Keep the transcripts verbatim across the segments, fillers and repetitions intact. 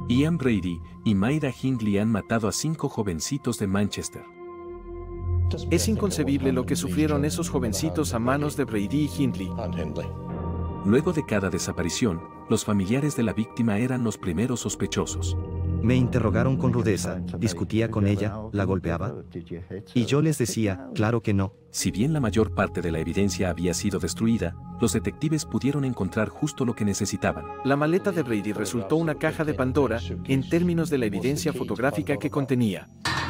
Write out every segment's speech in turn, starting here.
Ian Brady y Mayra Hindley han matado a cinco jovencitos de Manchester. Es inconcebible lo que sufrieron esos jovencitos a manos de Brady y Hindley. Luego de cada desaparición, los familiares de la víctima eran los primeros sospechosos. Me interrogaron con rudeza, discutía con ella, la golpeaba. Y yo les decía, claro que no. Si bien la mayor parte de la evidencia había sido destruida, los detectives pudieron encontrar justo lo que necesitaban. La maleta de Brady resultó una caja de Pandora en términos de la evidencia fotográfica que contenía.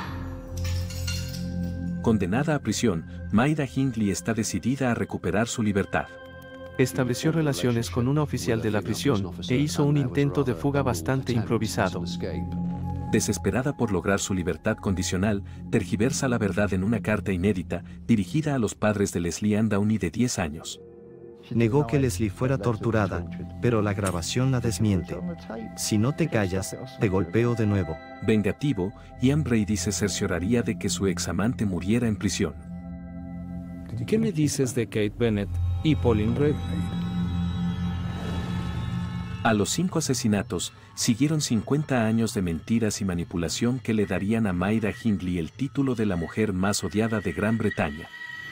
Condenada a prisión, Mayra Hindley está decidida a recuperar su libertad. Estableció relaciones con una oficial de la prisión e hizo un intento de fuga bastante improvisado. Desesperada por lograr su libertad condicional, tergiversa la verdad en una carta inédita dirigida a los padres de Lesley Ann Downey de diez años. Negó que Lesley fuera torturada, pero la grabación la desmiente. Si no te callas, te golpeo de nuevo. Vengativo, Ian Brady se cercioraría de que su examante muriera en prisión. ¿Qué me dices de Kate Bennett y Pauline Reed? A los cinco asesinatos, siguieron cincuenta años de mentiras y manipulación que le darían a Mayra Hindley el título de la mujer más odiada de Gran Bretaña.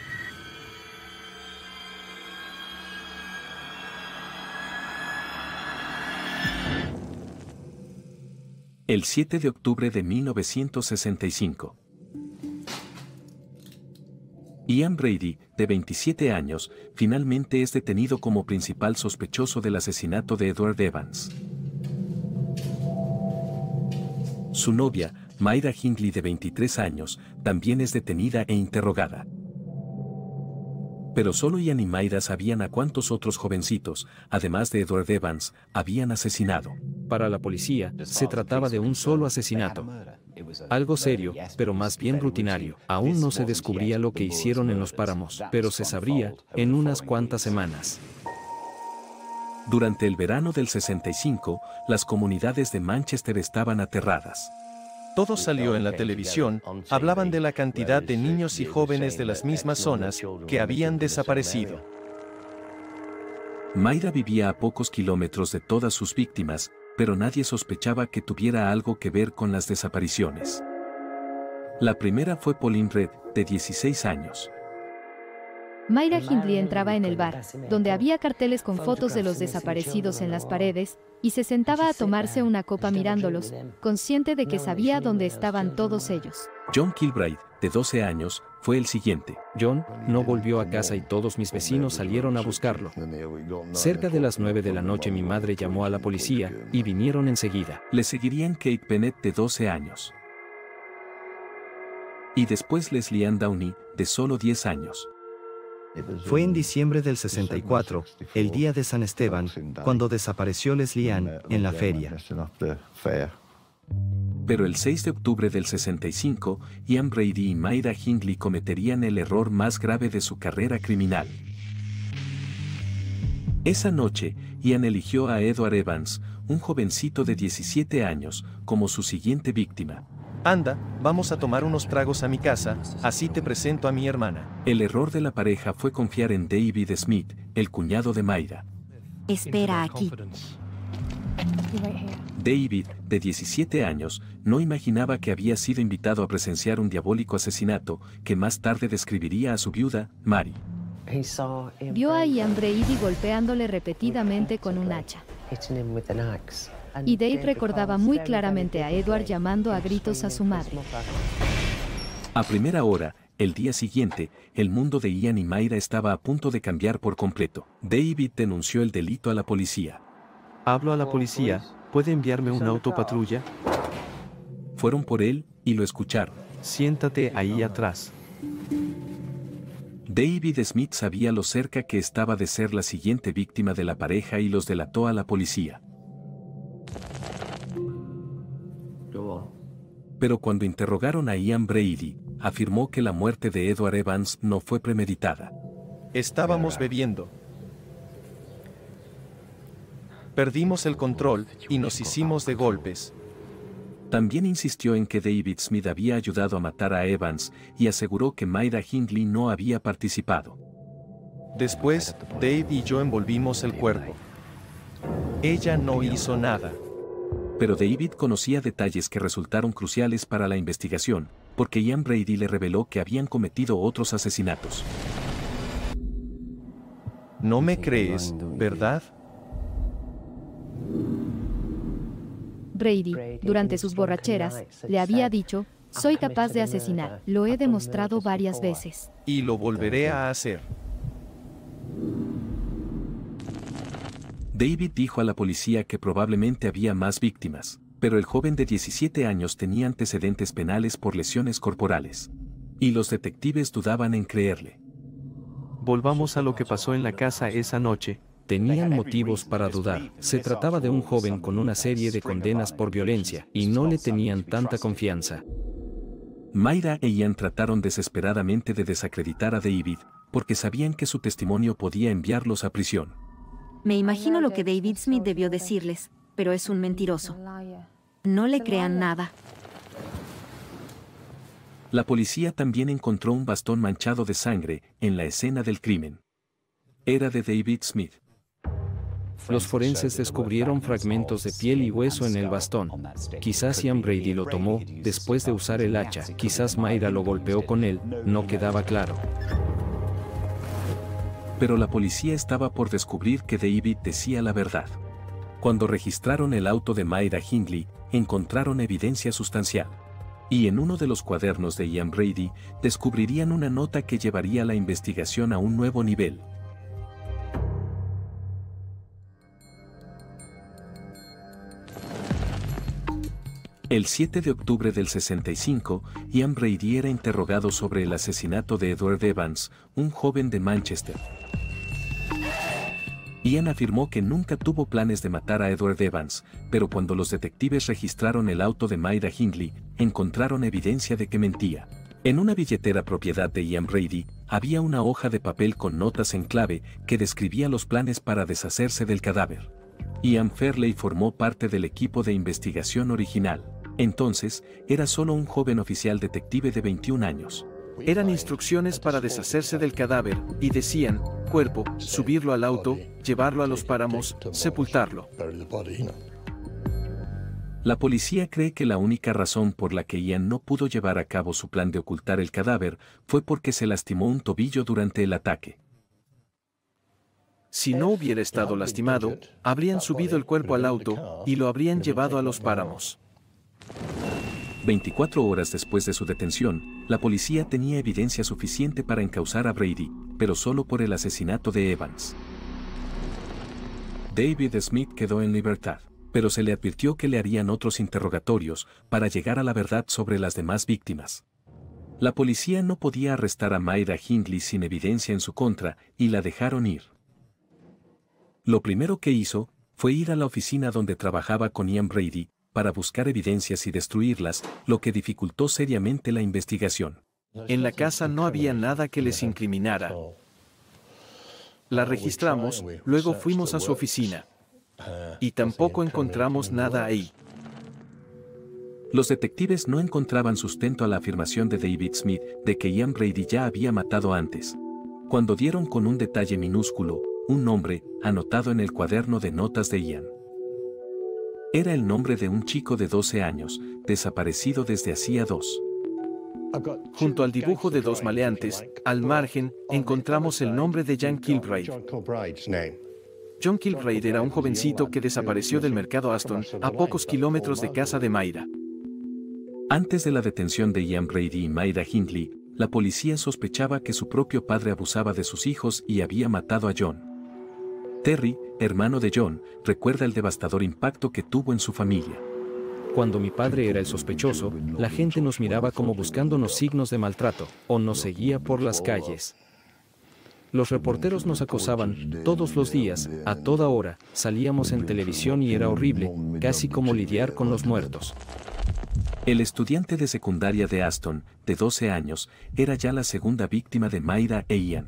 El siete de octubre de mil novecientos sesenta y cinco. Ian Brady, de veintisiete años, finalmente es detenido como principal sospechoso del asesinato de Edward Evans. Su novia, Mayra Hindley, de veintitrés años, también es detenida e interrogada. Pero solo Ian y Mayra sabían a cuántos otros jovencitos, además de Edward Evans, habían asesinado. Para la policía, se trataba de un solo asesinato. Algo serio, pero más bien rutinario. Aún no se descubría lo que hicieron en los páramos, pero se sabría en unas cuantas semanas. Durante el verano del sesenta y cinco, las comunidades de Manchester estaban aterradas. Todo salió en la televisión, hablaban de la cantidad de niños y jóvenes de las mismas zonas que habían desaparecido. Mayra vivía a pocos kilómetros de todas sus víctimas, pero nadie sospechaba que tuviera algo que ver con las desapariciones. La primera fue Pauline Reed, de dieciséis años. Mayra Hindley entraba en el bar, donde había carteles con fotos de los desaparecidos en las paredes, y se sentaba a tomarse una copa mirándolos, consciente de que sabía dónde estaban todos ellos. John Kilbride, de doce años, fue el siguiente. John no volvió a casa y todos mis vecinos salieron a buscarlo. Cerca de las nueve de la noche mi madre llamó a la policía y vinieron enseguida. Le seguirían Kate Bennett, de doce años. Y después Lesley Ann Downey, de solo diez años. Fue en diciembre del sesenta y cuatro, el día de San Esteban, cuando desapareció Lesley Ann en la feria. Pero el seis de octubre del sesenta y cinco, Ian Brady y Mayra Hindley cometerían el error más grave de su carrera criminal. Esa noche, Ian eligió a Edward Evans, un jovencito de diecisiete años, como su siguiente víctima. Anda, vamos a tomar unos tragos a mi casa, así te presento a mi hermana. El error de la pareja fue confiar en David Smith, el cuñado de Mayra. Espera aquí. David, de diecisiete años, no imaginaba que había sido invitado a presenciar un diabólico asesinato que más tarde describiría a su viuda, Mary. Vio a Ian Brady golpeándole repetidamente con un hacha. Y Dave recordaba muy claramente a Edward llamando a gritos a su madre. A primera hora, el día siguiente, el mundo de Ian y Mayra estaba a punto de cambiar por completo. David denunció el delito a la policía. Hablo a la policía, ¿puede enviarme un autopatrulla? Fueron por él y lo escucharon. Siéntate ahí atrás. David Smith sabía lo cerca que estaba de ser la siguiente víctima de la pareja y los delató a la policía. Pero cuando interrogaron a Ian Brady, afirmó que la muerte de Edward Evans no fue premeditada. Estábamos bebiendo. Perdimos el control y nos hicimos de golpes. También insistió en que David Smith había ayudado a matar a Evans y aseguró que Mayra Hindley no había participado. Después, Dave y yo envolvimos el cuerpo. Ella no hizo nada. Pero David conocía detalles que resultaron cruciales para la investigación, porque Ian Brady le reveló que habían cometido otros asesinatos. No me crees, ¿verdad? Brady, durante sus borracheras, le había dicho, soy capaz de asesinar, lo he demostrado varias veces. Y lo volveré a hacer. David dijo a la policía que probablemente había más víctimas, pero el joven de diecisiete años tenía antecedentes penales por lesiones corporales. Y los detectives dudaban en creerle. Volvamos a lo que pasó en la casa esa noche. Tenían motivos para dudar. Se trataba de un joven con una serie de condenas por violencia, y no le tenían tanta confianza. Mayra e Ian trataron desesperadamente de desacreditar a David, porque sabían que su testimonio podía enviarlos a prisión. Me imagino lo que David Smith debió decirles, pero es un mentiroso. No le crean nada. La policía también encontró un bastón manchado de sangre en la escena del crimen. Era de David Smith. Los forenses descubrieron fragmentos de piel y hueso en el bastón. Quizás Ian Brady lo tomó después de usar el hacha. Quizás Mayra lo golpeó con él, no quedaba claro. Pero la policía estaba por descubrir que David decía la verdad. Cuando registraron el auto de Mayra Hindley, encontraron evidencia sustancial. Y en uno de los cuadernos de Ian Brady, descubrirían una nota que llevaría la investigación a un nuevo nivel. El siete de octubre del sesenta y cinco, Ian Brady era interrogado sobre el asesinato de Edward Evans, un joven de Manchester. Ian afirmó que nunca tuvo planes de matar a Edward Evans, pero cuando los detectives registraron el auto de Mayra Hindley, encontraron evidencia de que mentía. En una billetera propiedad de Ian Brady, había una hoja de papel con notas en clave que describía los planes para deshacerse del cadáver. Ian Fairley formó parte del equipo de investigación original. Entonces, era solo un joven oficial detective de veintiún años. Eran instrucciones para deshacerse del cadáver, y decían, cuerpo, subirlo al auto, llevarlo a los páramos, sepultarlo. La policía cree que la única razón por la que Ian no pudo llevar a cabo su plan de ocultar el cadáver fue porque se lastimó un tobillo durante el ataque. Si no hubiera estado lastimado, habrían subido el cuerpo al auto y lo habrían llevado a los páramos. veinticuatro horas después de su detención, la policía tenía evidencia suficiente para encausar a Brady, pero solo por el asesinato de Evans. David Smith quedó en libertad, pero se le advirtió que le harían otros interrogatorios para llegar a la verdad sobre las demás víctimas. La policía no podía arrestar a Mayra Hindley sin evidencia en su contra y la dejaron ir. Lo primero que hizo fue ir a la oficina donde trabajaba con Ian Brady para buscar evidencias y destruirlas, lo que dificultó seriamente la investigación. En la casa no había nada que les incriminara. La registramos, luego fuimos a su oficina. Y tampoco encontramos nada ahí. Los detectives no encontraban sustento a la afirmación de David Smith de que Ian Brady ya había matado antes. Cuando dieron con un detalle minúsculo, un nombre, anotado en el cuaderno de notas de Ian. Era el nombre de un chico de doce años, desaparecido desde hacía dos. Junto al dibujo de dos maleantes, al margen, encontramos el nombre de John Kilbride. John Kilbride era un jovencito que desapareció del mercado Aston, a pocos kilómetros de casa de Mayra. Antes de la detención de Ian Brady y Mayra Hindley, la policía sospechaba que su propio padre abusaba de sus hijos y había matado a John. Terry, hermano de John, recuerda el devastador impacto que tuvo en su familia. Cuando mi padre era el sospechoso, la gente nos miraba como buscándonos signos de maltrato, o nos seguía por las calles. Los reporteros nos acosaban todos los días, a toda hora, salíamos en televisión y era horrible, casi como lidiar con los muertos. El estudiante de secundaria de Aston, de doce años, era ya la segunda víctima de Mayra e Ian.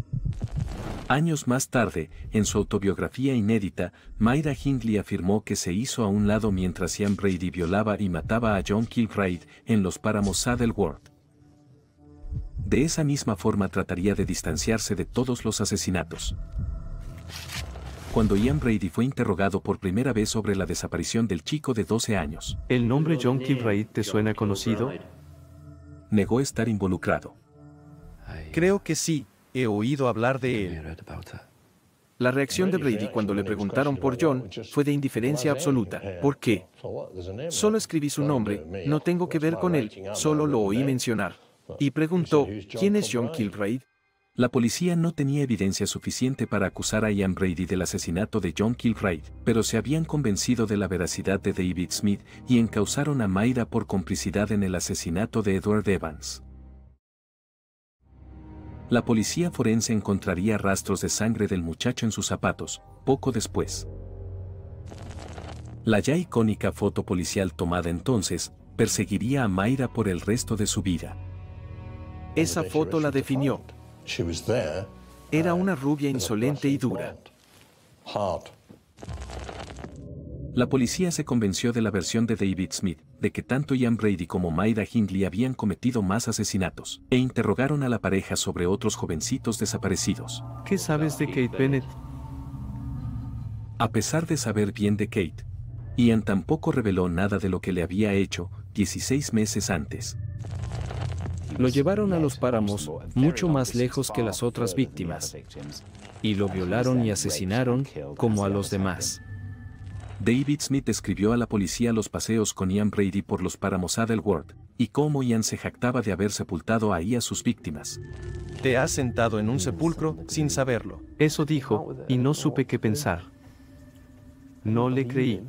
Años más tarde, en su autobiografía inédita, Mayra Hindley afirmó que se hizo a un lado mientras Ian Brady violaba y mataba a John Kilbride en los páramos Saddleworth. De esa misma forma trataría de distanciarse de todos los asesinatos. cuando Ian Brady fue interrogado por primera vez sobre la desaparición del chico de doce años. ¿El nombre John Kilbride te suena conocido? Negó estar involucrado. Creo que sí, he oído hablar de él. La reacción de Brady cuando le preguntaron por John fue de indiferencia absoluta. ¿Por qué? Solo escribí su nombre, no tengo que ver con él, solo lo oí mencionar. Y preguntó, ¿quién es John Kilbride? La policía no tenía evidencia suficiente para acusar a Ian Brady del asesinato de John Kilbride, pero se habían convencido de la veracidad de David Smith y encausaron a Mayra por complicidad en el asesinato de Edward Evans. La policía forense encontraría rastros de sangre del muchacho en sus zapatos, poco después. La ya icónica foto policial tomada entonces, perseguiría a Mayra por el resto de su vida. Esa foto la definió. Era una rubia insolente y dura. La policía se convenció de la versión de David Smith, de que tanto Ian Brady como Mayra Hindley habían cometido más asesinatos, e interrogaron a la pareja sobre otros jovencitos desaparecidos. ¿Qué sabes de Kate Bennett? A pesar de saber bien de Kate, Ian tampoco reveló nada de lo que le había hecho dieciséis meses antes. Lo llevaron a los páramos, mucho más lejos que las otras víctimas, y lo violaron y asesinaron, como a los demás. David Smith describió a la policía los paseos con Ian Brady por los páramos Adelworth, y cómo Ian se jactaba de haber sepultado ahí a sus víctimas. Te has sentado en un sepulcro sin saberlo. Eso dijo, y no supe qué pensar. No le creí.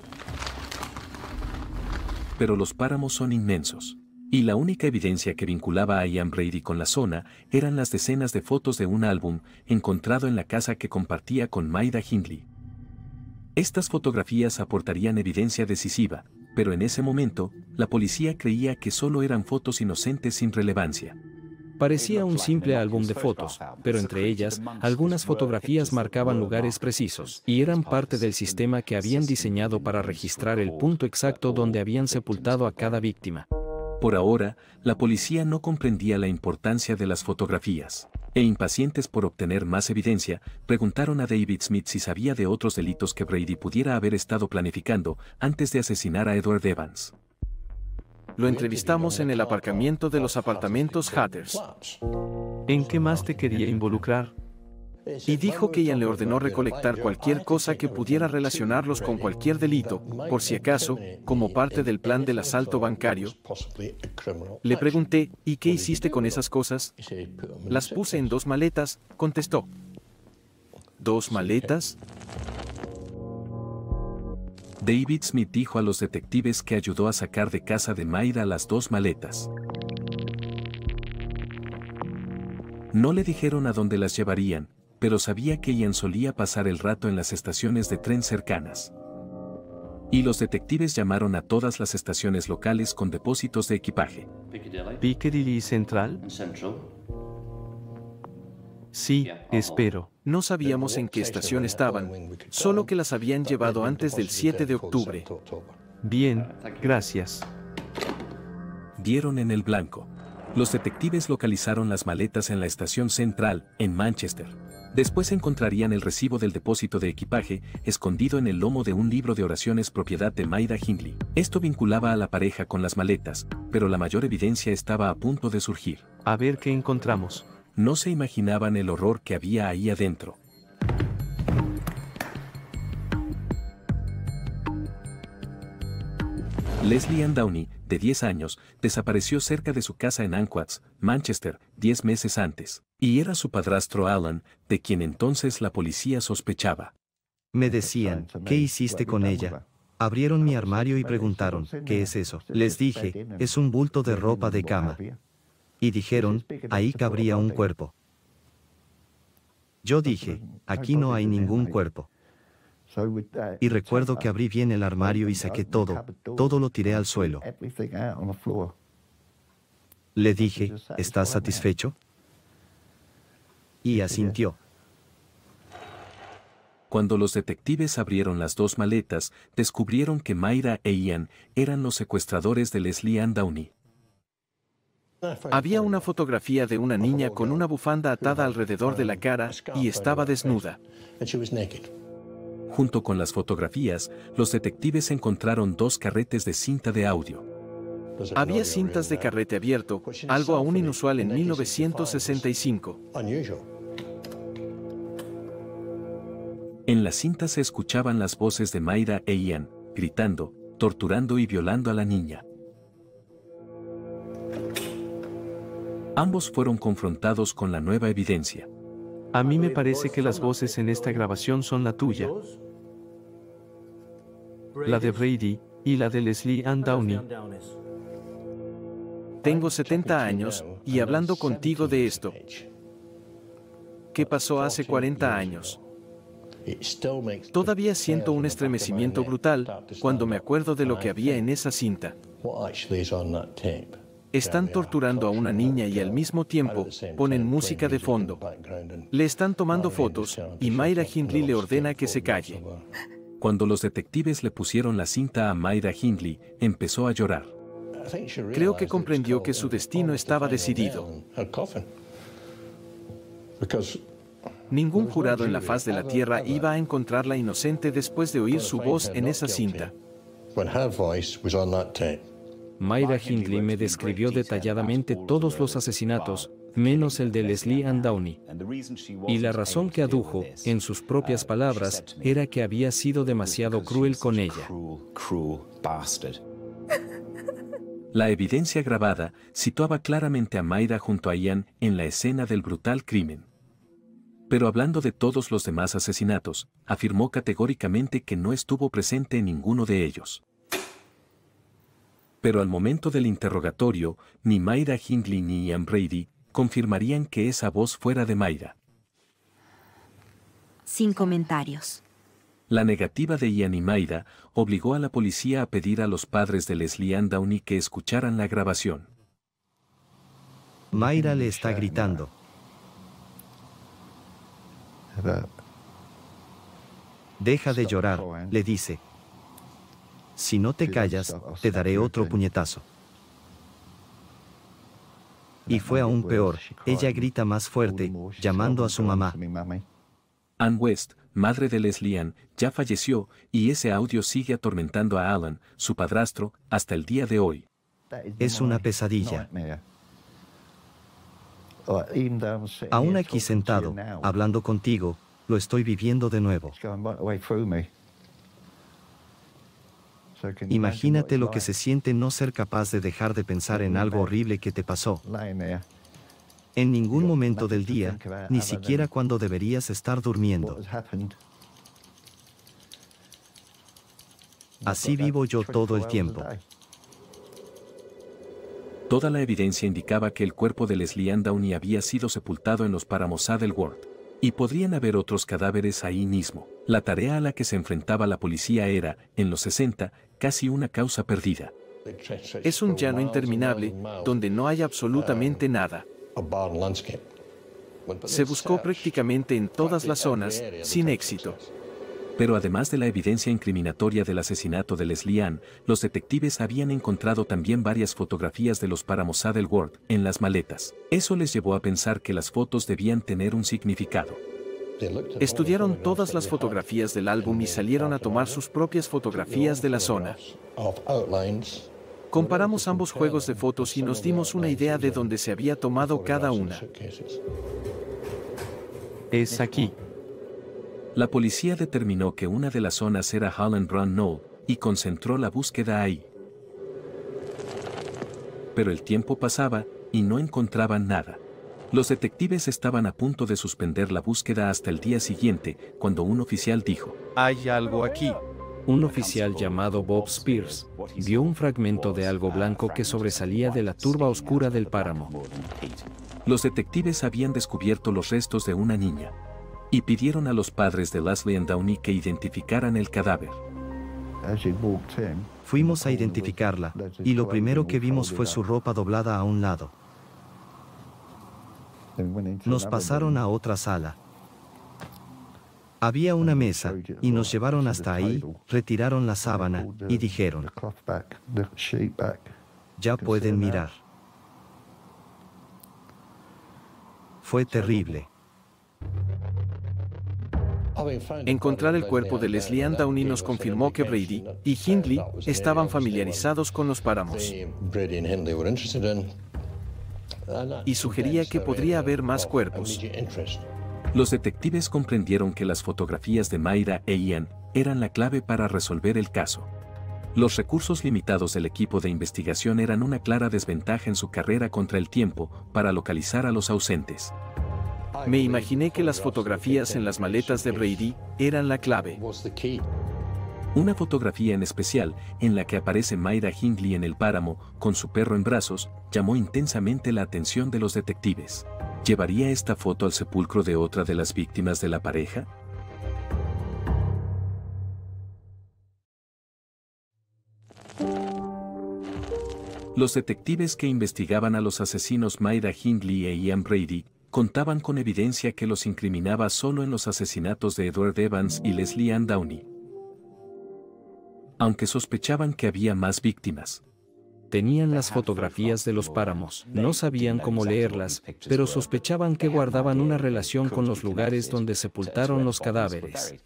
Pero los páramos son inmensos, y la única evidencia que vinculaba a Ian Brady con la zona eran las decenas de fotos de un álbum encontrado en la casa que compartía con Mayra Hindley. Estas fotografías aportarían evidencia decisiva, pero en ese momento, la policía creía que solo eran fotos inocentes sin relevancia. Parecía un simple álbum de fotos, pero entre ellas, algunas fotografías marcaban lugares precisos, y eran parte del sistema que habían diseñado para registrar el punto exacto donde habían sepultado a cada víctima. Por ahora, la policía no comprendía la importancia de las fotografías, e impacientes por obtener más evidencia, preguntaron a David Smith si sabía de otros delitos que Brady pudiera haber estado planificando antes de asesinar a Edward Evans. Lo entrevistamos en el aparcamiento de los apartamentos Hatters. ¿En qué más te quería involucrar? Y dijo que Ian le ordenó recolectar cualquier cosa que pudiera relacionarlos con cualquier delito, por si acaso, como parte del plan del asalto bancario. Le pregunté, ¿y qué hiciste con esas cosas? Las puse en dos maletas, contestó. ¿Dos maletas? David Smith dijo a los detectives que ayudó a sacar de casa de Mayra las dos maletas. No le dijeron a dónde las llevarían, pero sabía que Ian solía pasar el rato en las estaciones de tren cercanas. Y los detectives llamaron a todas las estaciones locales con depósitos de equipaje. ¿Piccadilly Central? Sí, espero. No sabíamos en qué estación estaban, solo que las habían llevado antes del siete de octubre. Bien, gracias. Dieron en el blanco. Los detectives localizaron las maletas en la estación central, en Manchester. Después encontrarían el recibo del depósito de equipaje, escondido en el lomo de un libro de oraciones propiedad de Mayra Hindley. Esto vinculaba a la pareja con las maletas, pero la mayor evidencia estaba a punto de surgir. A ver qué encontramos. No se imaginaban el horror que había ahí adentro. Leslie Ann Downey, de diez años, desapareció cerca de su casa en Anquats, Manchester, diez meses antes, y era su padrastro Alan, de quien entonces la policía sospechaba. Me decían, ¿qué hiciste con ella? Abrieron mi armario y preguntaron, ¿qué es eso? Les dije, es un bulto de ropa de cama. Y dijeron, ahí cabría un cuerpo. Yo dije, aquí no hay ningún cuerpo. Y recuerdo que abrí bien el armario y saqué todo, todo lo tiré al suelo. Le dije, ¿estás satisfecho? Y asintió. Cuando los detectives abrieron las dos maletas, descubrieron que Mayra e Ian eran los secuestradores de Leslie Ann Downey. Había una fotografía de una niña con una bufanda atada alrededor de la cara y estaba desnuda. Junto con las fotografías, los detectives encontraron dos carretes de cinta de audio. Había cintas de carrete abierto, algo aún inusual en mil novecientos sesenta y cinco. En las cintas se escuchaban las voces de Mayra e Ian, gritando, torturando y violando a la niña. Ambos fueron confrontados con la nueva evidencia. A mí me parece que las voces en esta grabación son la tuya, la de Brady y la de Leslie Ann Downey. Tengo setenta años, y hablando contigo de esto. ¿Qué pasó hace cuarenta años? Todavía siento un estremecimiento brutal cuando me acuerdo de lo que había en esa cinta. Están torturando a una niña y al mismo tiempo ponen música de fondo. Le están tomando fotos y Myra Hindley le ordena que se calle. Cuando los detectives le pusieron la cinta a Myra Hindley, empezó a llorar. Creo que comprendió que su destino estaba decidido. Ningún jurado en la faz de la tierra iba a encontrarla inocente después de oír su voz en esa cinta. Myra Hindley me describió detalladamente todos los asesinatos, menos el de Leslie Ann Downey. Y la razón que adujo, en sus propias palabras, era que había sido demasiado cruel con ella. La evidencia grabada situaba claramente a Myra junto a Ian en la escena del brutal crimen. Pero hablando de todos los demás asesinatos, afirmó categóricamente que no estuvo presente en ninguno de ellos. Pero al momento del interrogatorio, ni Myra Hindley ni Ian Brady confirmarían que esa voz fuera de Myra. Sin comentarios. La negativa de Ian y Myra obligó a la policía a pedir a los padres de Leslie Ann Downey que escucharan la grabación. Myra le está gritando. Deja de llorar, le dice. Si no te callas, te daré otro puñetazo. Y fue aún peor, ella grita más fuerte, llamando a su mamá. Ann West, madre de Leslie Ann, ya falleció, y ese audio sigue atormentando a Alan, su padrastro, hasta el día de hoy. Es una pesadilla. Aún aquí sentado, hablando contigo, lo estoy viviendo de nuevo. Imagínate lo que se siente no ser capaz de dejar de pensar en algo horrible que te pasó. En ningún momento del día, ni siquiera cuando deberías estar durmiendo. Así vivo yo todo el tiempo. Toda la evidencia indicaba que el cuerpo de Leslie Ann Downey había sido sepultado en los páramos Saddleworth, y podrían haber otros cadáveres ahí mismo. La tarea a la que se enfrentaba la policía era, en los sesenta, casi una causa perdida. Es un llano interminable, donde no hay absolutamente nada. Se buscó prácticamente en todas las zonas, sin éxito. Pero además de la evidencia incriminatoria del asesinato de Leslie Ann, los detectives habían encontrado también varias fotografías de los páramos Saddleworth en las maletas. Eso les llevó a pensar que las fotos debían tener un significado. Estudiaron todas las fotografías del álbum y salieron a tomar sus propias fotografías de la zona. Comparamos ambos juegos de fotos y nos dimos una idea de dónde se había tomado cada una. Es aquí. La policía determinó que una de las zonas era Holland Run Knoll y concentró la búsqueda ahí. Pero el tiempo pasaba y no encontraban nada. Los detectives estaban a punto de suspender la búsqueda hasta el día siguiente, cuando un oficial dijo: Hay algo aquí. Un oficial llamado Bob Spears vio un fragmento de algo blanco que sobresalía de la turba oscura del páramo. Los detectives habían descubierto los restos de una niña y pidieron a los padres de Leslie Ann Downey que identificaran el cadáver. Fuimos a identificarla, y lo primero que vimos fue su ropa doblada a un lado. Nos pasaron a otra sala. Había una mesa, y nos llevaron hasta ahí, retiraron la sábana, y dijeron: ya pueden mirar. Fue terrible. Encontrar el cuerpo de Leslie Ann Downey nos confirmó que Brady y Hindley estaban familiarizados con los páramos y sugería que podría haber más cuerpos. Los detectives comprendieron que las fotografías de Mayra e Ian eran la clave para resolver el caso. Los recursos limitados del equipo de investigación eran una clara desventaja en su carrera contra el tiempo para localizar a los ausentes. Me imaginé que las fotografías en las maletas de Brady eran la clave. Una fotografía en especial, en la que aparece Mayra Hindley en el páramo, con su perro en brazos, llamó intensamente la atención de los detectives. ¿Llevaría esta foto al sepulcro de otra de las víctimas de la pareja? Los detectives que investigaban a los asesinos Mayra Hindley e Ian Brady contaban con evidencia que los incriminaba solo en los asesinatos de Edward Evans y Leslie Ann Downey, aunque sospechaban que había más víctimas. Tenían las fotografías de los páramos, no sabían cómo leerlas, pero sospechaban que guardaban una relación con los lugares donde sepultaron los cadáveres.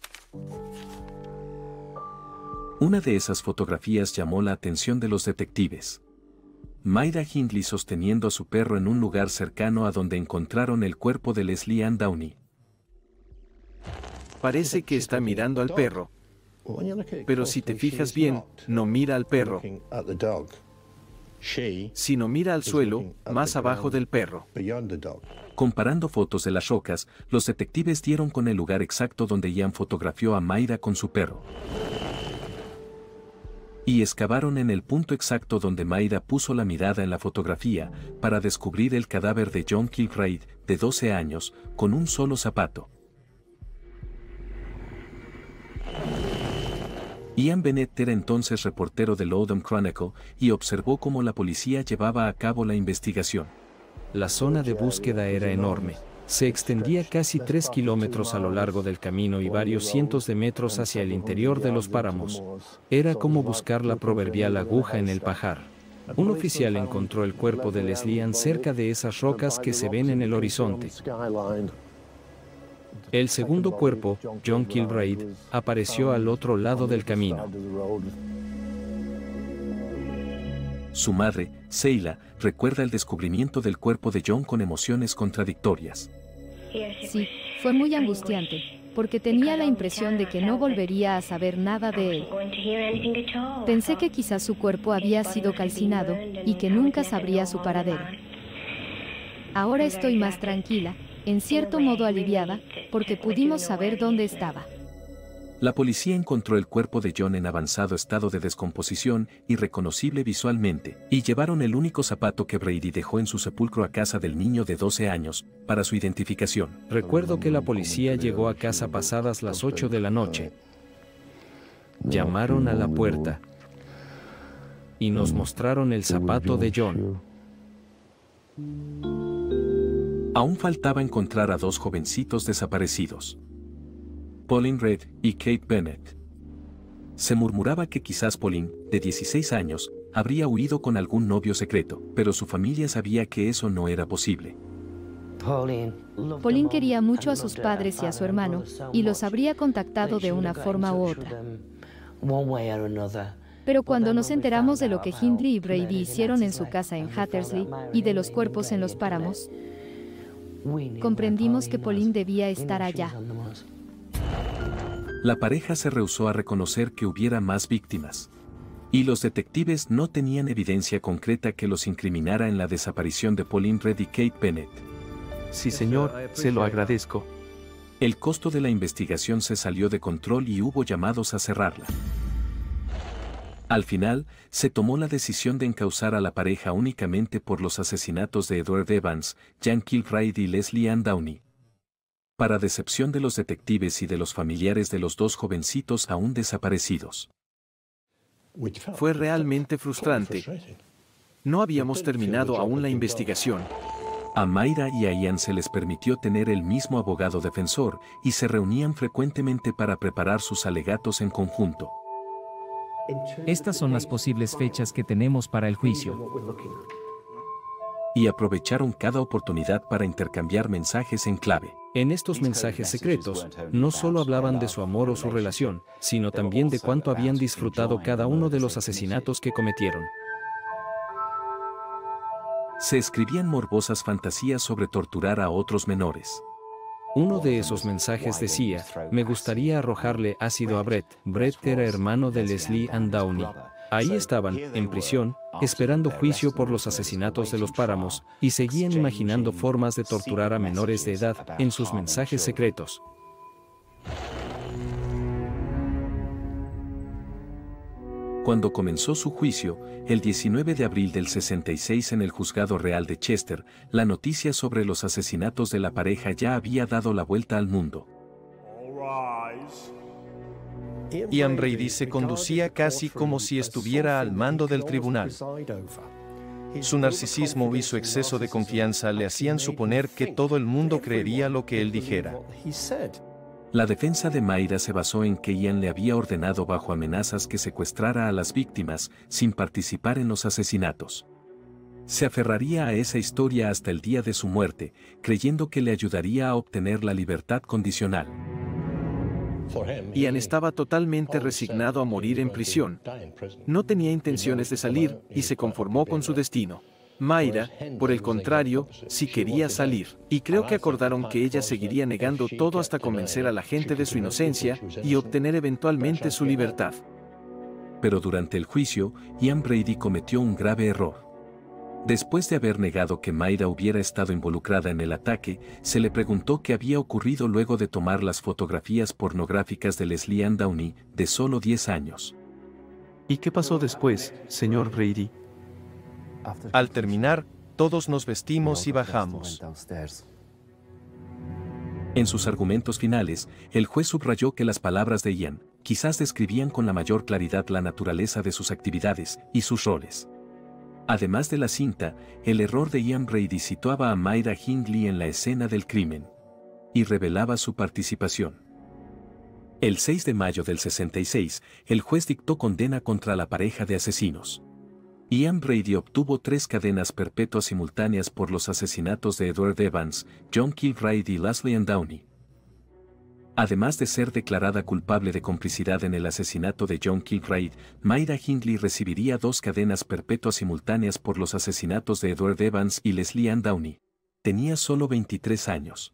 Una de esas fotografías llamó la atención de los detectives. Mayra Hindley sosteniendo a su perro en un lugar cercano a donde encontraron el cuerpo de Leslie Ann Downey. Parece que está mirando al perro, pero si te fijas bien, no mira al perro, sino mira al suelo, más abajo del perro. Comparando fotos de las rocas, los detectives dieron con el lugar exacto donde Ian fotografió a Mayra con su perro. Y excavaron en el punto exacto donde Mayra puso la mirada en la fotografía, para descubrir el cadáver de John Kilbride, de doce años, con un solo zapato. Ian Bennett era entonces reportero del Loudoun Chronicle y observó cómo la policía llevaba a cabo la investigación. La zona de búsqueda era enorme. Se extendía casi tres kilómetros a lo largo del camino y varios cientos de metros hacia el interior de los páramos. Era como buscar la proverbial aguja en el pajar. Un oficial encontró el cuerpo de Leslie Ann cerca de esas rocas que se ven en el horizonte. El segundo cuerpo, John Kilbride, apareció al otro lado del camino. Su madre, Seila, recuerda el descubrimiento del cuerpo de John con emociones contradictorias. Sí, fue muy angustiante, porque tenía la impresión de que no volvería a saber nada de él. Pensé que quizás su cuerpo había sido calcinado y que nunca sabría su paradero. Ahora estoy más tranquila, en cierto modo aliviada, porque pudimos saber dónde estaba. La policía encontró el cuerpo de John en avanzado estado de descomposición, irreconocible visualmente, y llevaron el único zapato que Brady dejó en su sepulcro a casa del niño de doce años, para su identificación. Recuerdo que la policía llegó a casa pasadas las ocho de la noche. Llamaron a la puerta y nos mostraron el zapato de John. Aún faltaba encontrar a dos jovencitos desaparecidos, Pauline Reed y Kate Bennett. Se murmuraba que quizás Pauline, de dieciséis años, habría huido con algún novio secreto, pero su familia sabía que eso no era posible. Pauline quería mucho a sus padres y a su hermano, y los habría contactado de una forma u otra. Pero cuando nos enteramos de lo que Hindley y Brady hicieron en su casa en Hattersley, y de los cuerpos en los páramos, comprendimos que Pauline debía estar allá. La pareja se rehusó a reconocer que hubiera más víctimas. Y los detectives no tenían evidencia concreta que los incriminara en la desaparición de Pauline Reed y Kate Bennett. Sí, señor, se lo agradezco. El costo de la investigación se salió de control y hubo llamados a cerrarla. Al final, se tomó la decisión de encausar a la pareja únicamente por los asesinatos de Edward Evans, John Kilbride y Leslie Ann Downey. Para decepción de los detectives y de los familiares de los dos jovencitos aún desaparecidos. Fue realmente frustrante. No habíamos terminado aún la investigación. A Mayra y a Ian se les permitió tener el mismo abogado defensor y se reunían frecuentemente para preparar sus alegatos en conjunto. Estas son las posibles fechas que tenemos para el juicio. y aprovecharon cada oportunidad para intercambiar mensajes en clave. En estos mensajes secretos, no solo hablaban de su amor o su relación, sino también de cuánto habían disfrutado cada uno de los asesinatos que cometieron. Se escribían morbosas fantasías sobre torturar a otros menores. Uno de esos mensajes decía, me gustaría arrojarle ácido a Brett. Brett era hermano de Leslie Ann Downey. Ahí estaban, en prisión, esperando juicio por los asesinatos de los páramos, y seguían imaginando formas de torturar a menores de edad en sus mensajes secretos. Cuando comenzó su juicio, el diecinueve de abril del sesenta y seis en el Juzgado Real de Chester, la noticia sobre los asesinatos de la pareja ya había dado la vuelta al mundo. Ian Brady se conducía casi como si estuviera al mando del tribunal. Su narcisismo y su exceso de confianza le hacían suponer que todo el mundo creería lo que él dijera. La defensa de Mayra se basó en que Ian le había ordenado bajo amenazas que secuestrara a las víctimas, sin participar en los asesinatos. Se aferraría a esa historia hasta el día de su muerte, creyendo que le ayudaría a obtener la libertad condicional. Ian estaba totalmente resignado a morir en prisión. No tenía intenciones de salir y se conformó con su destino. Mayra, por el contrario, sí quería salir, y creo que acordaron que ella seguiría negando todo hasta convencer a la gente de su inocencia y obtener eventualmente su libertad. Pero durante el juicio, Ian Brady cometió un grave error. Después de haber negado que Mayra hubiera estado involucrada en el ataque, se le preguntó qué había ocurrido luego de tomar las fotografías pornográficas de Leslie Ann Downey, de solo diez años. ¿Y qué pasó después, señor Brady? Al terminar, todos nos vestimos y bajamos. En sus argumentos finales, el juez subrayó que las palabras de Ian quizás describían con la mayor claridad la naturaleza de sus actividades y sus roles. Además de la cinta, el error de Ian Brady situaba a Mayra Hindley en la escena del crimen y revelaba su participación. El seis de mayo del sesenta y seis, el juez dictó condena contra la pareja de asesinos. Ian Brady obtuvo tres cadenas perpetuas simultáneas por los asesinatos de Edward Evans, John Kilbride y Leslie Ann Downey. Además de ser declarada culpable de complicidad en el asesinato de John Kilbride, Mayra Hindley recibiría dos cadenas perpetuas simultáneas por los asesinatos de Edward Evans y Leslie Ann Downey. Tenía solo veintitrés años.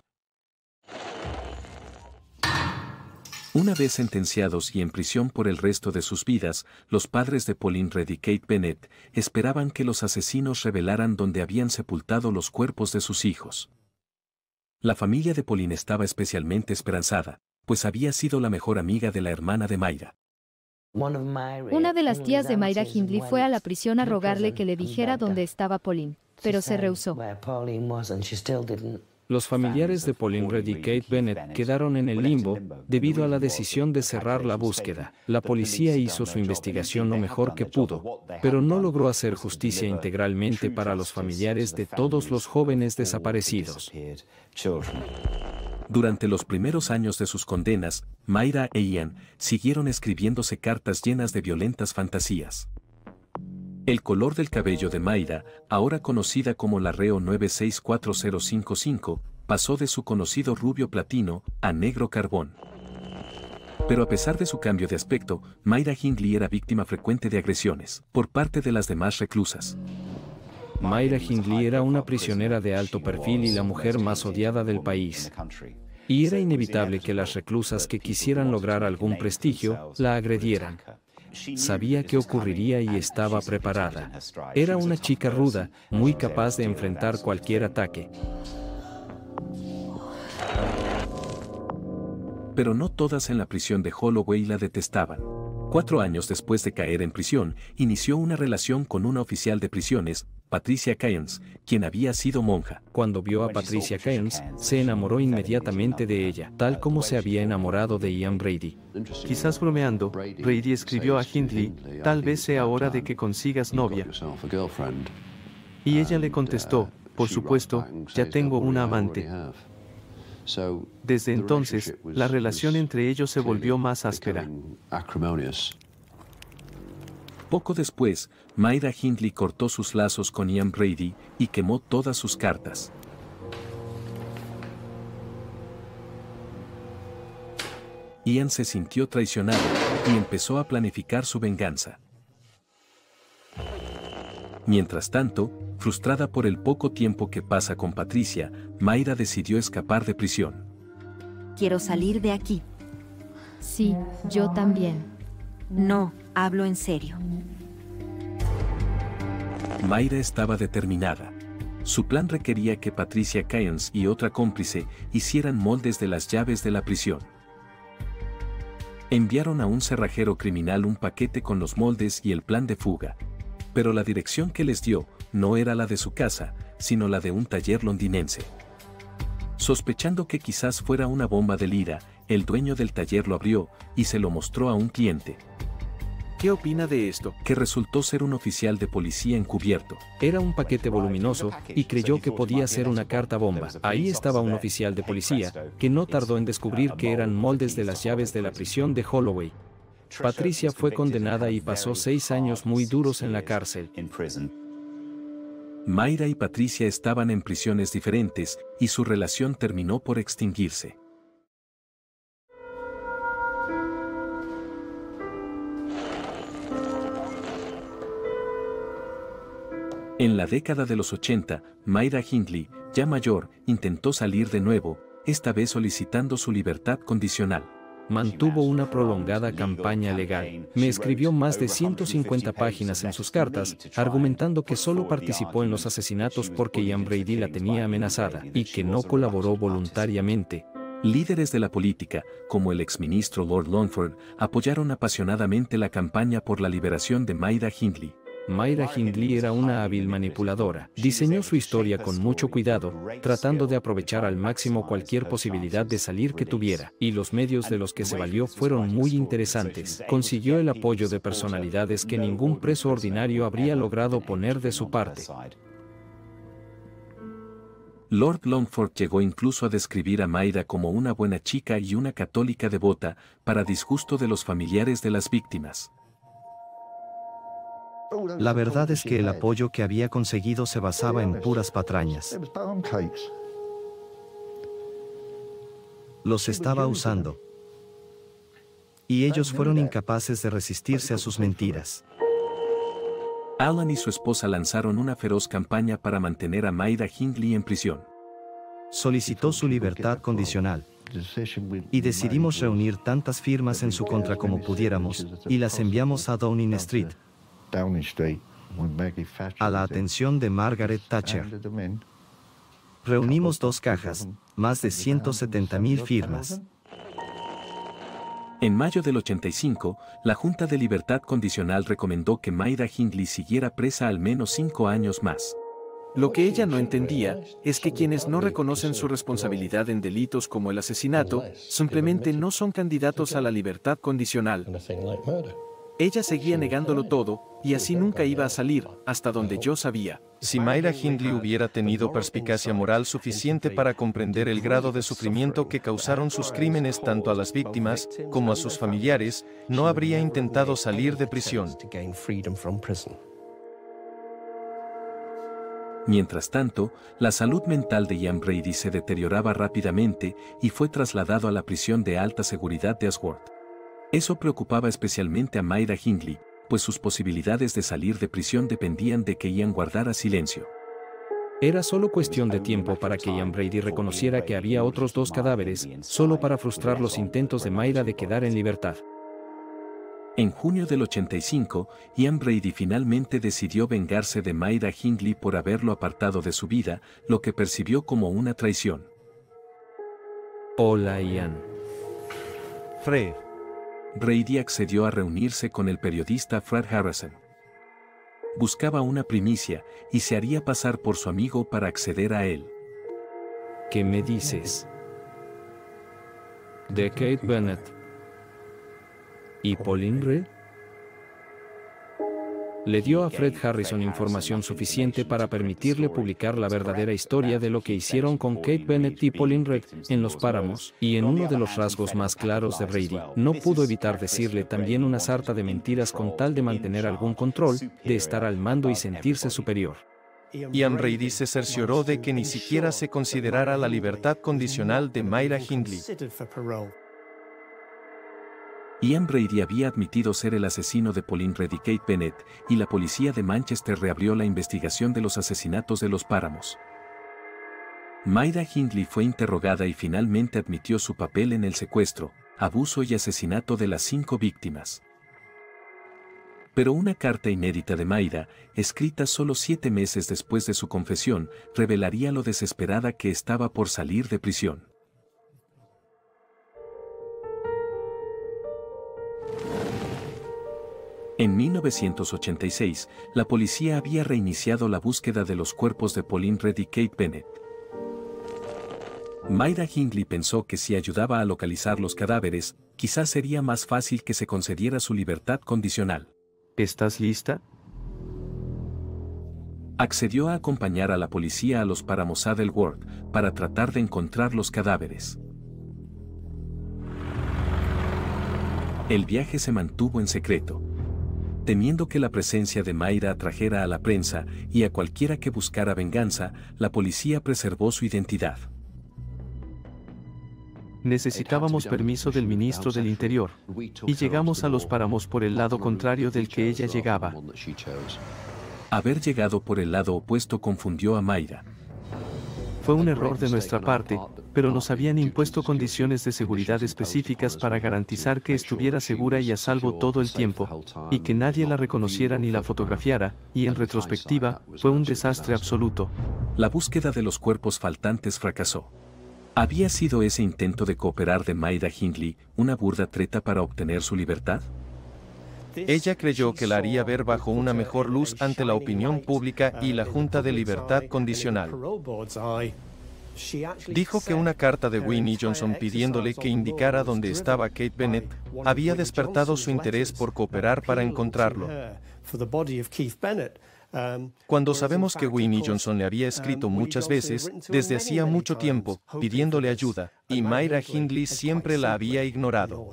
Una vez sentenciados y en prisión por el resto de sus vidas, los padres de Pauline Reed y Kate Bennett esperaban que los asesinos revelaran dónde habían sepultado los cuerpos de sus hijos. La familia de Pauline estaba especialmente esperanzada, pues había sido la mejor amiga de la hermana de Mayra. Una de las tías de Mayra Hindley fue a la prisión a rogarle que le dijera dónde estaba Pauline, pero se rehusó. Los familiares de Pauline Reed y Kate Bennett quedaron en el limbo debido a la decisión de cerrar la búsqueda. La policía hizo su investigación lo mejor que pudo, pero no logró hacer justicia integralmente para los familiares de todos los jóvenes desaparecidos. Durante los primeros años de sus condenas, Mayra e Ian siguieron escribiéndose cartas llenas de violentas fantasías. El color del cabello de Mayra, ahora conocida como la Reo nueve seis cuatro cero cinco cinco, pasó de su conocido rubio platino a negro carbón. Pero a pesar de su cambio de aspecto, Mayra Hindley era víctima frecuente de agresiones por parte de las demás reclusas. Mayra Hindley era una prisionera de alto perfil y la mujer más odiada del país. Y era inevitable que las reclusas que quisieran lograr algún prestigio la agredieran. Sabía qué ocurriría y estaba preparada. Era una chica ruda, muy capaz de enfrentar cualquier ataque. Pero no todas en la prisión de Holloway la detestaban. Cuatro años después de caer en prisión, inició una relación con una oficial de prisiones, Patricia Cairns, quien había sido monja. Cuando vio a Patricia Cairns, se enamoró inmediatamente de ella, tal como se había enamorado de Ian Brady. Quizás bromeando, Brady escribió a Hindley, tal vez sea hora de que consigas novia. Y ella le contestó, por supuesto, ya tengo una amante. Desde entonces, la relación entre ellos se volvió más áspera. Poco después, Myra Hindley cortó sus lazos con Ian Brady y quemó todas sus cartas. Ian se sintió traicionado y empezó a planificar su venganza. Mientras tanto, frustrada por el poco tiempo que pasa con Patricia, Myra decidió escapar de prisión. Quiero salir de aquí. Sí, yo también. No, hablo en serio. Myra estaba determinada. Su plan requería que Patricia Kynes y otra cómplice hicieran moldes de las llaves de la prisión. Enviaron a un cerrajero criminal un paquete con los moldes y el plan de fuga. Pero la dirección que les dio no era la de su casa, sino la de un taller londinense. Sospechando que quizás fuera una bomba de lira, el dueño del taller lo abrió y se lo mostró a un cliente. ¿Qué opina de esto? Que resultó ser un oficial de policía encubierto. Era un paquete voluminoso y creyó que podía ser una carta bomba. Ahí estaba un oficial de policía que no tardó en descubrir que eran moldes de las llaves de la prisión de Holloway. Patricia fue condenada y pasó seis años muy duros en la cárcel. Myra y Patricia estaban en prisiones diferentes y su relación terminó por extinguirse. En la década de los ochenta, Myra Hindley, ya mayor, intentó salir de nuevo, esta vez solicitando su libertad condicional. Mantuvo una prolongada campaña legal. Me escribió más de ciento cincuenta páginas en sus cartas, argumentando que solo participó en los asesinatos porque Ian Brady la tenía amenazada y que no colaboró voluntariamente. Líderes de la política, como el exministro Lord Longford, apoyaron apasionadamente la campaña por la liberación de Myra Hindley. Myra Hindley era una hábil manipuladora. Diseñó su historia con mucho cuidado, tratando de aprovechar al máximo cualquier posibilidad de salir que tuviera, y los medios de los que se valió fueron muy interesantes. Consiguió el apoyo de personalidades que ningún preso ordinario habría logrado poner de su parte. Lord Longford llegó incluso a describir a Myra como una buena chica y una católica devota, para disgusto de los familiares de las víctimas. La verdad es que el apoyo que había conseguido se basaba en puras patrañas. Los estaba usando. Y ellos fueron incapaces de resistirse a sus mentiras. Alan y su esposa lanzaron una feroz campaña para mantener a Myra Hindley en prisión. Solicitó su libertad condicional. Y decidimos reunir tantas firmas en su contra como pudiéramos, y las enviamos a Downing Street. A la atención de Margaret Thatcher. Reunimos dos cajas, más de ciento setenta mil firmas. En mayo del ochenta y cinco, la Junta de Libertad Condicional recomendó que Myra Hindley siguiera presa al menos cinco años más. Lo que ella no entendía es que quienes no reconocen su responsabilidad en delitos como el asesinato, simplemente no son candidatos a la libertad condicional. Ella seguía negándolo todo, y así nunca iba a salir, hasta donde yo sabía. Si Myra Hindley hubiera tenido perspicacia moral suficiente para comprender el grado de sufrimiento que causaron sus crímenes tanto a las víctimas como a sus familiares, no habría intentado salir de prisión. Mientras tanto, la salud mental de Ian Brady se deterioraba rápidamente y fue trasladado a la prisión de alta seguridad de Ashworth. Eso preocupaba especialmente a Myra Hindley, pues sus posibilidades de salir de prisión dependían de que Ian guardara silencio. Era solo cuestión de tiempo para que Ian Brady reconociera que había otros dos cadáveres, solo para frustrar los intentos de Myra de quedar en libertad. En junio del ochenta y cinco, Ian Brady finalmente decidió vengarse de Myra Hindley por haberlo apartado de su vida, lo que percibió como una traición. Hola, Ian. Fred. Brady accedió a reunirse con el periodista Fred Harrison. Buscaba una primicia y se haría pasar por su amigo para acceder a él. ¿Qué me dices? ¿De Kate Bennett y Pauline Reed? Le dio a Fred Harrison información suficiente para permitirle publicar la verdadera historia de lo que hicieron con Kate Bennett y Pauline Reed en los páramos, y en uno de los rasgos más claros de Brady, no pudo evitar decirle también una sarta de mentiras con tal de mantener algún control, de estar al mando y sentirse superior. Ian Brady se cercioró de que ni siquiera se considerara la libertad condicional de Myra Hindley. Ian Brady había admitido ser el asesino de Pauline Reed y Kate Bennett, y la policía de Manchester reabrió la investigación de los asesinatos de los páramos. Myra Hindley fue interrogada y finalmente admitió su papel en el secuestro, abuso y asesinato de las cinco víctimas. Pero una carta inédita de Myra, escrita solo siete meses después de su confesión, revelaría lo desesperada que estaba por salir de prisión. En mil novecientos ochenta y seis, la policía había reiniciado la búsqueda de los cuerpos de Pauline Reed y Kate Bennett. Myra Hindley pensó que si ayudaba a localizar los cadáveres, quizás sería más fácil que se concediera su libertad condicional. ¿Estás lista? Accedió a acompañar a la policía a los páramos Saddleworth para tratar de encontrar los cadáveres. El viaje se mantuvo en secreto. Temiendo que la presencia de Myra atrajera a la prensa y a cualquiera que buscara venganza, la policía preservó su identidad. Necesitábamos permiso del ministro del Interior, y llegamos a los páramos por el lado contrario del que ella llegaba. Haber llegado por el lado opuesto confundió a Myra. Fue un error de nuestra parte, pero nos habían impuesto condiciones de seguridad específicas para garantizar que estuviera segura y a salvo todo el tiempo, y que nadie la reconociera ni la fotografiara, y en retrospectiva, fue un desastre absoluto. La búsqueda de los cuerpos faltantes fracasó. ¿Había sido ese intento de cooperar de Myra Hindley una burda treta para obtener su libertad? Ella creyó que la haría ver bajo una mejor luz ante la opinión pública y la Junta de Libertad Condicional. Dijo que una carta de Winnie Johnson pidiéndole que indicara dónde estaba Kate Bennett había despertado su interés por cooperar para encontrarlo. Cuando sabemos que Winnie Johnson le había escrito muchas veces, desde hacía mucho tiempo, pidiéndole ayuda, y Myra Hindley siempre la había ignorado.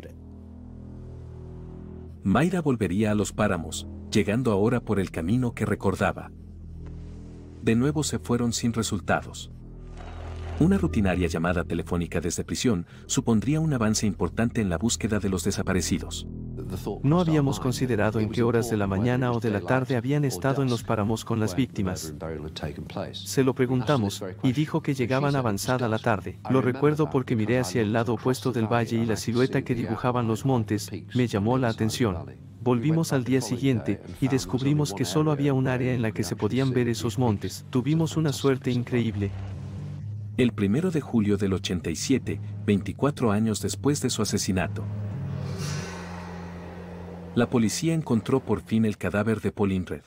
Myra volvería a los páramos, llegando ahora por el camino que recordaba. De nuevo se fueron sin resultados. Una rutinaria llamada telefónica desde prisión supondría un avance importante en la búsqueda de los desaparecidos. No habíamos considerado en qué horas de la mañana o de la tarde habían estado en los páramos con las víctimas. Se lo preguntamos, y dijo que llegaban avanzada la tarde. Lo recuerdo porque miré hacia el lado opuesto del valle y la silueta que dibujaban los montes me llamó la atención. Volvimos al día siguiente, y descubrimos que solo había un área en la que se podían ver esos montes. Tuvimos una suerte increíble. El primero de julio del ochenta y siete, veinticuatro años después de su asesinato, la policía encontró por fin el cadáver de Pauline Reed.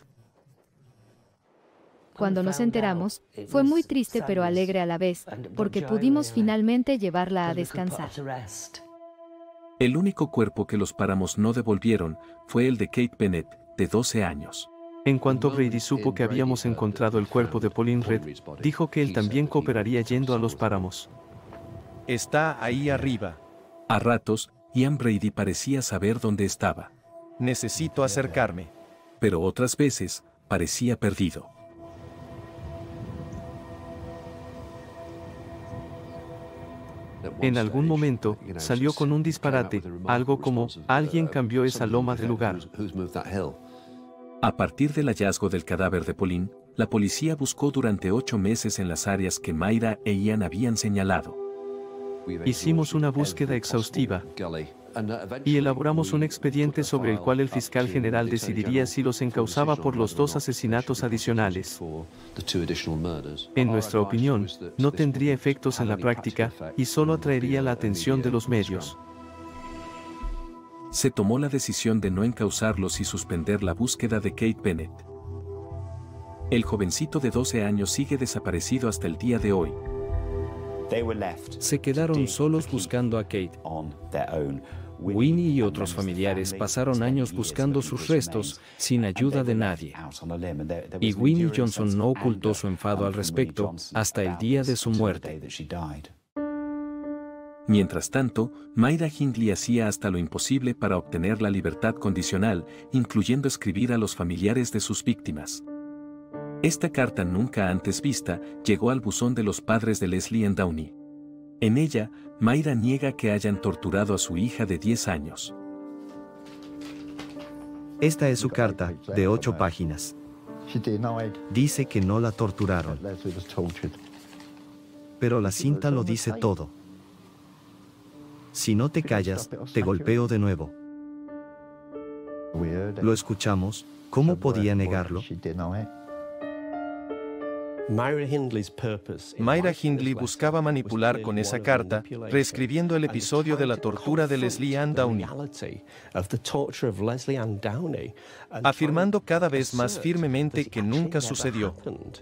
Cuando nos enteramos, fue muy triste pero alegre a la vez, porque pudimos finalmente llevarla a descansar. El único cuerpo que los páramos no devolvieron fue el de Kate Bennett, de doce años. En cuanto Brady supo que habíamos encontrado el cuerpo de Pauline Reed, dijo que él también cooperaría yendo a los páramos. Está ahí arriba. A ratos, Ian Brady parecía saber dónde estaba. Necesito acercarme. Pero otras veces, parecía perdido. En algún momento, salió con un disparate, algo como, alguien cambió esa loma de lugar. A partir del hallazgo del cadáver de Pauline, la policía buscó durante ocho meses en las áreas que Myra e Ian habían señalado. Hicimos una búsqueda exhaustiva y elaboramos un expediente sobre el cual el fiscal general decidiría si los encausaba por los dos asesinatos adicionales. En nuestra opinión, no tendría efectos en la práctica y solo atraería la atención de los medios. Se tomó la decisión de no encausarlos y suspender la búsqueda de Kate Bennett. El jovencito de doce años sigue desaparecido hasta el día de hoy. Se quedaron solos buscando a Kate. Winnie y otros familiares pasaron años buscando sus restos sin ayuda de nadie. Y Winnie Johnson no ocultó su enfado al respecto hasta el día de su muerte. Mientras tanto, Myra Hindley hacía hasta lo imposible para obtener la libertad condicional, incluyendo escribir a los familiares de sus víctimas. Esta carta nunca antes vista llegó al buzón de los padres de Leslie en Downey. En ella, Myra niega que hayan torturado a su hija de diez años. Esta es su carta, de ocho páginas. Dice que no la torturaron. Pero la cinta lo dice todo. Si no te callas, te golpeo de nuevo. Lo escuchamos, ¿cómo podía negarlo? Myra Hindley buscaba manipular con esa carta, reescribiendo el episodio de la tortura de Leslie Ann Downey, afirmando cada vez más firmemente que nunca sucedió.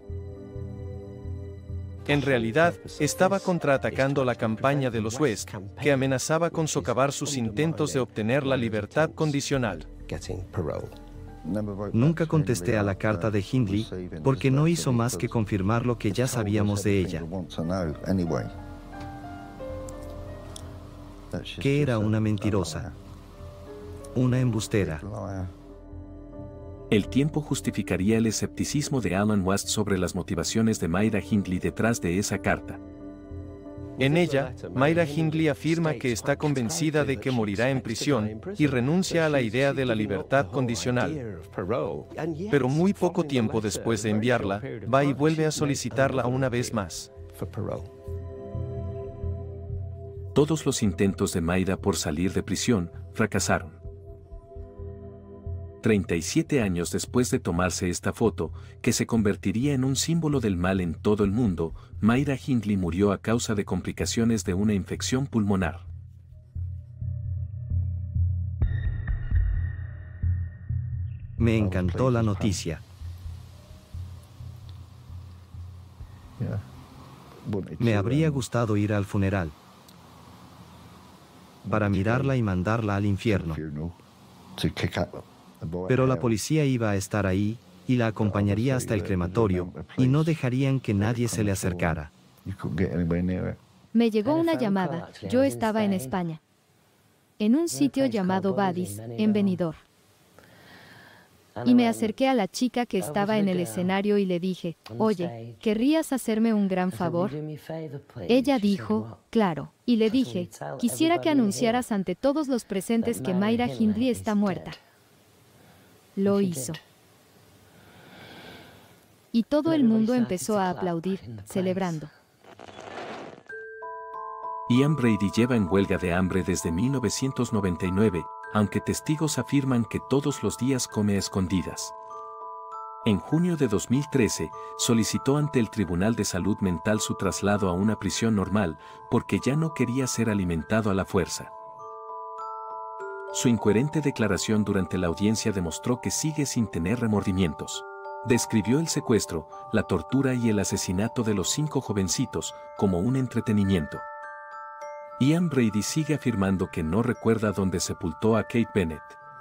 En realidad, estaba contraatacando la campaña de los West, que amenazaba con socavar sus intentos de obtener la libertad condicional. Nunca contesté a la carta de Hindley, porque no hizo más que confirmar lo que ya sabíamos de ella. Que era una mentirosa. Una embustera. El tiempo justificaría el escepticismo de Alan West sobre las motivaciones de Myra Hindley detrás de esa carta. En ella, Myra Hindley afirma que está convencida de que morirá en prisión y renuncia a la idea de la libertad condicional. Pero muy poco tiempo después de enviarla, va y vuelve a solicitarla una vez más. Todos los intentos de Myra por salir de prisión fracasaron. treinta y siete años después de tomarse esta foto, que se convertiría en un símbolo del mal en todo el mundo, Myra Hindley murió a causa de complicaciones de una infección pulmonar. Me encantó la noticia. Me habría gustado ir al funeral para mirarla y mandarla al infierno. Pero la policía iba a estar ahí, y la acompañaría hasta el crematorio, y no dejarían que nadie se le acercara. Me llegó una llamada, yo estaba en España, en un sitio llamado Badis, en Benidorm. Y me acerqué a la chica que estaba en el escenario y le dije, oye, ¿querrías hacerme un gran favor? Ella dijo, claro, y le dije, quisiera que anunciaras ante todos los presentes que Myra Hindley está muerta. Lo hizo. Y todo el mundo empezó a aplaudir, celebrando. Ian Brady lleva en huelga de hambre desde mil novecientos noventa y nueve, aunque testigos afirman que todos los días come a escondidas. En junio de dos mil trece, solicitó ante el Tribunal de Salud Mental su traslado a una prisión normal, porque ya no quería ser alimentado a la fuerza. Su incoherente declaración durante la audiencia demostró que sigue sin tener remordimientos. Describió el secuestro, la tortura y el asesinato de los cinco jovencitos como un entretenimiento. Ian Brady sigue afirmando que no recuerda dónde sepultó a Kate Bennett.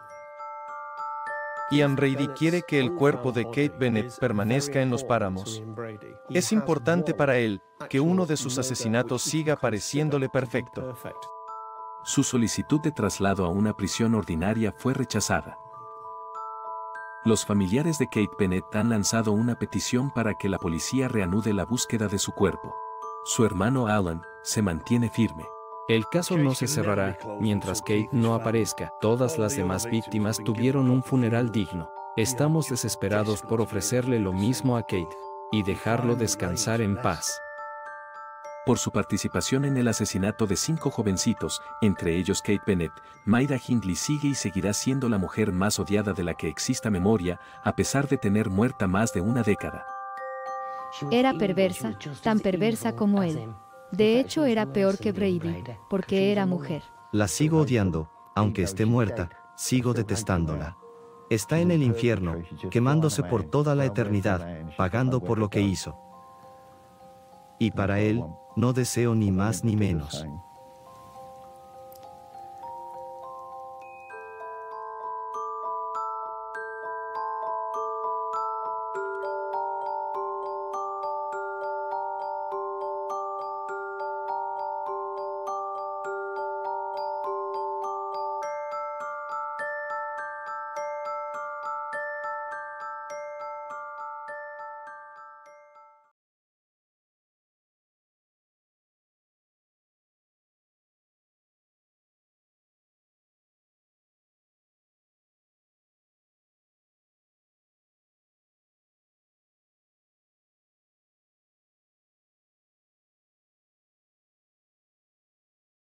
Ian Brady quiere que el cuerpo de Kate Bennett permanezca en los páramos. Es importante para él que uno de sus asesinatos siga pareciéndole perfecto. Su solicitud de traslado a una prisión ordinaria fue rechazada. Los familiares de Kate Bennett han lanzado una petición para que la policía reanude la búsqueda de su cuerpo. Su hermano Alan se mantiene firme. El caso no se cerrará mientras Kate no aparezca. Todas las demás víctimas tuvieron un funeral digno. Estamos desesperados por ofrecerle lo mismo a Kate y dejarlo descansar en paz. Por su participación en el asesinato de cinco jovencitos, entre ellos Kate Bennett, Myra Hindley sigue y seguirá siendo la mujer más odiada de la que exista memoria, a pesar de tener muerta más de una década. Era perversa, tan perversa como él. De hecho, era peor que Brady, porque era mujer. La sigo odiando, aunque esté muerta, sigo detestándola. Está en el infierno, quemándose por toda la eternidad, pagando por lo que hizo. Y para él, no deseo ni más ni menos.